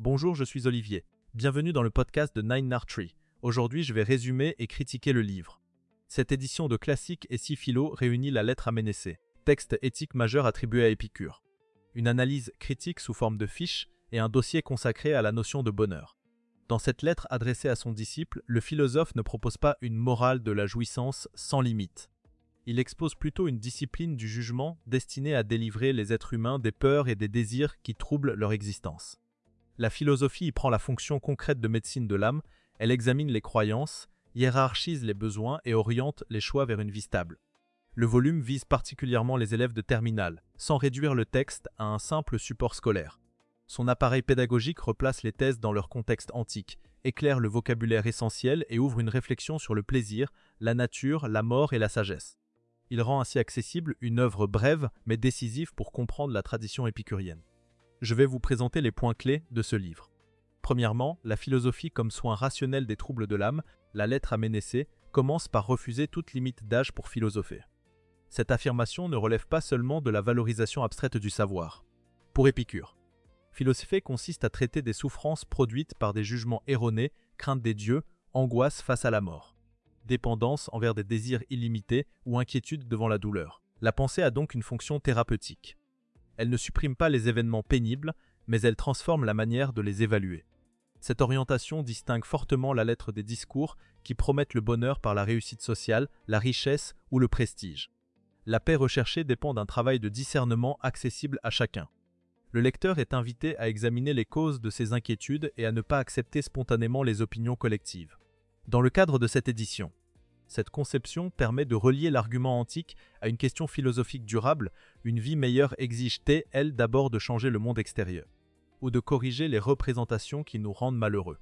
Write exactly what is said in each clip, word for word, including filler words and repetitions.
Bonjour, je suis Olivier. Bienvenue dans le podcast de Nine Nard Tree. Aujourd'hui, je vais résumer et critiquer le livre. Cette édition de classique et six philo réunit la lettre à Ménécée, texte éthique majeur attribué à Épicure, une analyse critique sous forme de fiches et un dossier consacré à la notion de bonheur. Dans cette lettre adressée à son disciple, le philosophe ne propose pas une morale de la jouissance sans limite. Il expose plutôt une discipline du jugement destinée à délivrer les êtres humains des peurs et des désirs qui troublent leur existence. La philosophie y prend la fonction concrète de médecine de l'âme, elle examine les croyances, hiérarchise les besoins et oriente les choix vers une vie stable. Le volume vise particulièrement les élèves de terminale, sans réduire le texte à un simple support scolaire. Son appareil pédagogique replace les thèses dans leur contexte antique, éclaire le vocabulaire essentiel et ouvre une réflexion sur le plaisir, la nature, la mort et la sagesse. Il rend ainsi accessible une œuvre brève mais décisive pour comprendre la tradition épicurienne. Je vais vous présenter les points clés de ce livre. Premièrement, la philosophie comme soin rationnel des troubles de l'âme, la lettre à Ménécée, commence par refuser toute limite d'âge pour philosopher. Cette affirmation ne relève pas seulement de la valorisation abstraite du savoir. Pour Épicure, philosopher consiste à traiter des souffrances produites par des jugements erronés, crainte des dieux, angoisse face à la mort, dépendance envers des désirs illimités ou inquiétude devant la douleur. La pensée a donc une fonction thérapeutique. Elle ne supprime pas les événements pénibles, mais elle transforme la manière de les évaluer. Cette orientation distingue fortement la lettre des discours qui promettent le bonheur par la réussite sociale, la richesse ou le prestige. La paix recherchée dépend d'un travail de discernement accessible à chacun. Le lecteur est invité à examiner les causes de ses inquiétudes et à ne pas accepter spontanément les opinions collectives. Dans le cadre de cette édition, cette conception permet de relier l'argument antique à une question philosophique durable. Une vie meilleure exige-t-elle, elle, d'abord de changer le monde extérieur, ou de corriger les représentations qui nous rendent malheureux?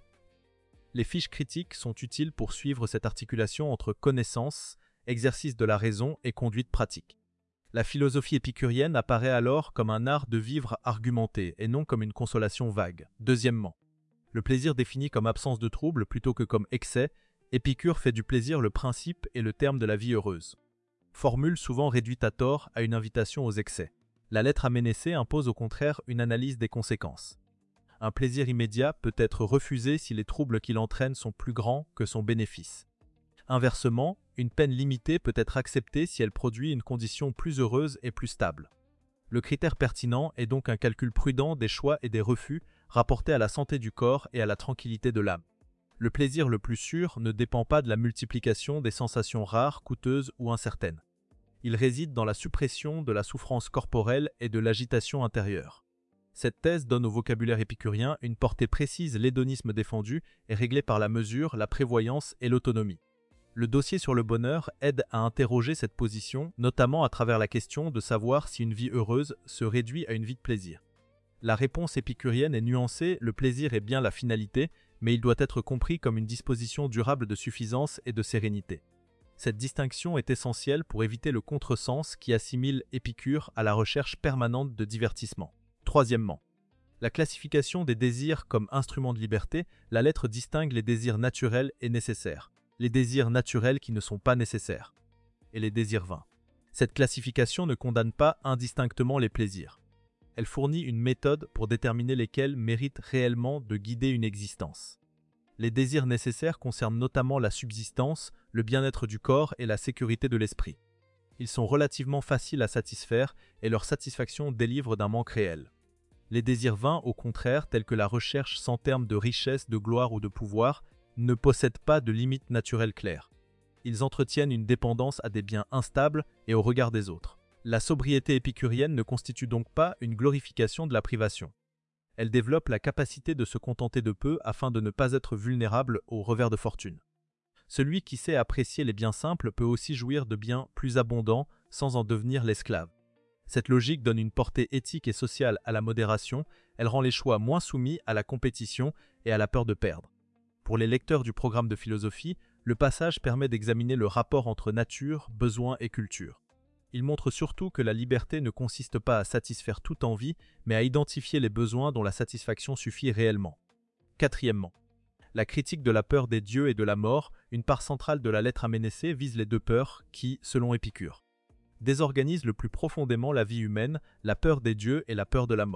Les fiches critiques sont utiles pour suivre cette articulation entre connaissance, exercice de la raison et conduite pratique. La philosophie épicurienne apparaît alors comme un art de vivre argumenté et non comme une consolation vague. Deuxièmement, le plaisir défini comme absence de trouble plutôt que comme excès, Épicure fait du plaisir le principe et le terme de la vie heureuse. Formule souvent réduite à tort à une invitation aux excès. La lettre à Ménécée impose au contraire une analyse des conséquences. Un plaisir immédiat peut être refusé si les troubles qu'il entraîne sont plus grands que son bénéfice. Inversement, une peine limitée peut être acceptée si elle produit une condition plus heureuse et plus stable. Le critère pertinent est donc un calcul prudent des choix et des refus rapportés à la santé du corps et à la tranquillité de l'âme. Le plaisir le plus sûr ne dépend pas de la multiplication des sensations rares, coûteuses ou incertaines. Il réside dans la suppression de la souffrance corporelle et de l'agitation intérieure. Cette thèse donne au vocabulaire épicurien une portée précise. L'hédonisme défendu est réglé par la mesure, la prévoyance et l'autonomie. Le dossier sur le bonheur aide à interroger cette position, notamment à travers la question de savoir si une vie heureuse se réduit à une vie de plaisir. La réponse épicurienne est nuancée, le plaisir est bien la finalité, mais il doit être compris comme une disposition durable de suffisance et de sérénité. Cette distinction est essentielle pour éviter le contresens qui assimile Épicure à la recherche permanente de divertissement. Troisièmement, la classification des désirs comme instrument de liberté, la lettre distingue les désirs naturels et nécessaires, les désirs naturels qui ne sont pas nécessaires, et les désirs vains. Cette classification ne condamne pas indistinctement les plaisirs. Elle fournit une méthode pour déterminer lesquels méritent réellement de guider une existence. Les désirs nécessaires concernent notamment la subsistance, le bien-être du corps et la sécurité de l'esprit. Ils sont relativement faciles à satisfaire et leur satisfaction délivre d'un manque réel. Les désirs vains, au contraire, tels que la recherche sans terme de richesse, de gloire ou de pouvoir, ne possèdent pas de limites naturelles claires. Ils entretiennent une dépendance à des biens instables et au regard des autres. La sobriété épicurienne ne constitue donc pas une glorification de la privation. Elle développe la capacité de se contenter de peu afin de ne pas être vulnérable aux revers de fortune. Celui qui sait apprécier les biens simples peut aussi jouir de biens plus abondants sans en devenir l'esclave. Cette logique donne une portée éthique et sociale à la modération, elle rend les choix moins soumis à la compétition et à la peur de perdre. Pour les lecteurs du programme de philosophie, le passage permet d'examiner le rapport entre nature, besoin et culture. Il montre surtout que la liberté ne consiste pas à satisfaire toute envie, mais à identifier les besoins dont la satisfaction suffit réellement. Quatrièmement, la critique de la peur des dieux et de la mort, une part centrale de la lettre à Ménécée vise les deux peurs qui, selon Épicure, désorganisent le plus profondément la vie humaine, la peur des dieux et la peur de la mort.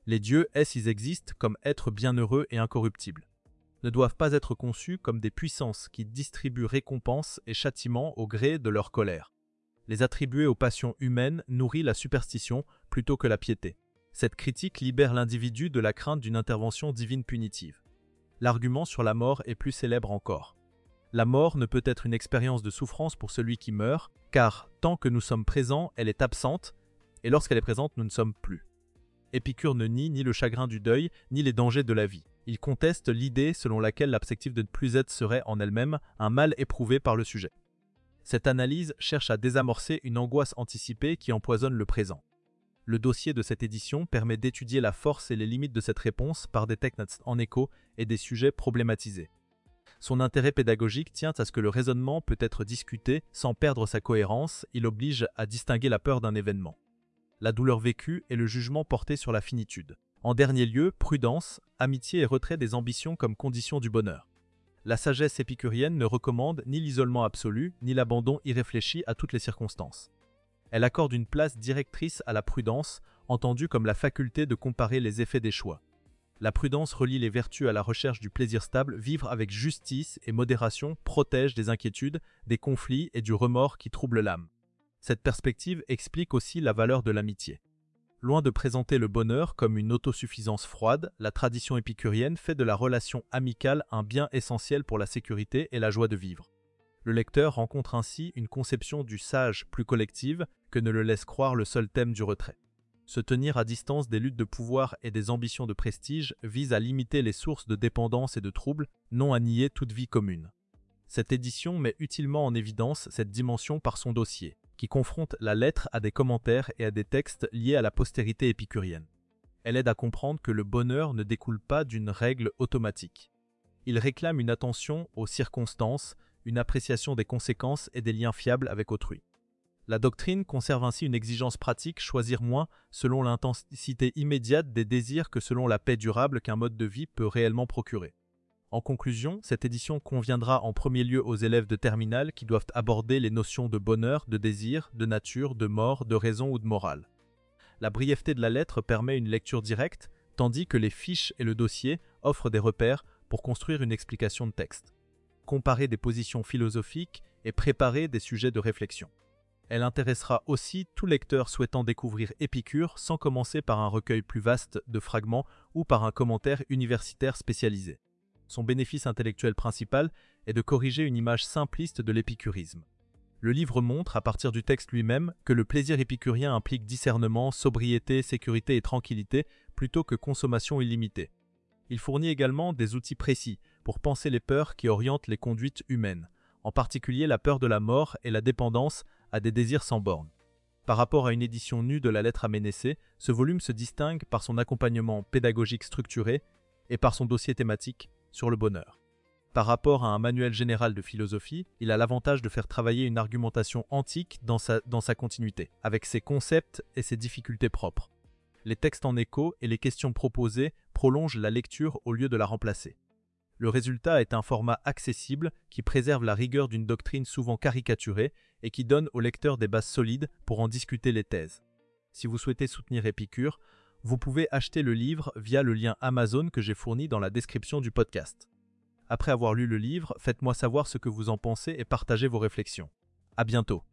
Les dieux, est-ce ils existent comme êtres bienheureux et incorruptibles, ne doivent pas être conçus comme des puissances qui distribuent récompenses et châtiments au gré de leur colère. Les attribuer aux passions humaines nourrit la superstition plutôt que la piété. Cette critique libère l'individu de la crainte d'une intervention divine punitive. L'argument sur la mort est plus célèbre encore. La mort ne peut être une expérience de souffrance pour celui qui meurt, car tant que nous sommes présents, elle est absente, et lorsqu'elle est présente, nous ne sommes plus. Épicure ne nie ni le chagrin du deuil, ni les dangers de la vie. Il conteste l'idée selon laquelle la perspective de ne plus être serait en elle-même un mal éprouvé par le sujet. Cette analyse cherche à désamorcer une angoisse anticipée qui empoisonne le présent. Le dossier de cette édition permet d'étudier la force et les limites de cette réponse par des textes en écho et des sujets problématisés. Son intérêt pédagogique tient à ce que le raisonnement peut être discuté sans perdre sa cohérence, il oblige à distinguer la peur d'un événement, la douleur vécue et le jugement porté sur la finitude. En dernier lieu, prudence, amitié et retrait des ambitions comme condition du bonheur. La sagesse épicurienne ne recommande ni l'isolement absolu, ni l'abandon irréfléchi à toutes les circonstances. Elle accorde une place directrice à la prudence, entendue comme la faculté de comparer les effets des choix. La prudence relie les vertus à la recherche du plaisir stable, vivre avec justice et modération protège des inquiétudes, des conflits et du remords qui troublent l'âme. Cette perspective explique aussi la valeur de l'amitié. Loin de présenter le bonheur comme une autosuffisance froide, la tradition épicurienne fait de la relation amicale un bien essentiel pour la sécurité et la joie de vivre. Le lecteur rencontre ainsi une conception du sage plus collective que ne le laisse croire le seul thème du retrait. Se tenir à distance des luttes de pouvoir et des ambitions de prestige vise à limiter les sources de dépendance et de troubles, non à nier toute vie commune. Cette édition met utilement en évidence cette dimension par son dossier, qui confronte la lettre à des commentaires et à des textes liés à la postérité épicurienne. Elle aide à comprendre que le bonheur ne découle pas d'une règle automatique. Il réclame une attention aux circonstances, une appréciation des conséquences et des liens fiables avec autrui. La doctrine conserve ainsi une exigence pratique, choisir moins selon l'intensité immédiate des désirs que selon la paix durable qu'un mode de vie peut réellement procurer. En conclusion, cette édition conviendra en premier lieu aux élèves de terminale qui doivent aborder les notions de bonheur, de désir, de nature, de mort, de raison ou de morale. La brièveté de la lettre permet une lecture directe, tandis que les fiches et le dossier offrent des repères pour construire une explication de texte, comparer des positions philosophiques et préparer des sujets de réflexion. Elle intéressera aussi tout lecteur souhaitant découvrir Épicure sans commencer par un recueil plus vaste de fragments ou par un commentaire universitaire spécialisé. Son bénéfice intellectuel principal est de corriger une image simpliste de l'épicurisme. Le livre montre, à partir du texte lui-même, que le plaisir épicurien implique discernement, sobriété, sécurité et tranquillité, plutôt que consommation illimitée. Il fournit également des outils précis pour penser les peurs qui orientent les conduites humaines, en particulier la peur de la mort et la dépendance à des désirs sans bornes. Par rapport à une édition nue de la lettre à Ménécée, ce volume se distingue par son accompagnement pédagogique structuré et par son dossier thématique sur le bonheur. Par rapport à un manuel général de philosophie, il a l'avantage de faire travailler une argumentation antique dans sa, dans sa continuité, avec ses concepts et ses difficultés propres. Les textes en écho et les questions proposées prolongent la lecture au lieu de la remplacer. Le résultat est un format accessible qui préserve la rigueur d'une doctrine souvent caricaturée et qui donne au lecteur des bases solides pour en discuter les thèses. Si vous souhaitez soutenir Épicure, vous pouvez acheter le livre via le lien Amazon que j'ai fourni dans la description du podcast. Après avoir lu le livre, faites-moi savoir ce que vous en pensez et partagez vos réflexions. À bientôt.